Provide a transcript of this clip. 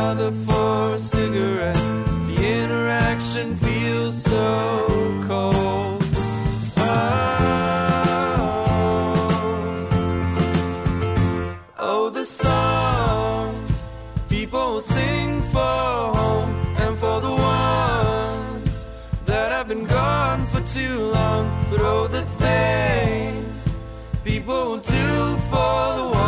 bother for a cigarette. The interaction feels so cold. Oh, the songs people sing for home and for the ones that have been gone for too long. But oh, the things people do for the ones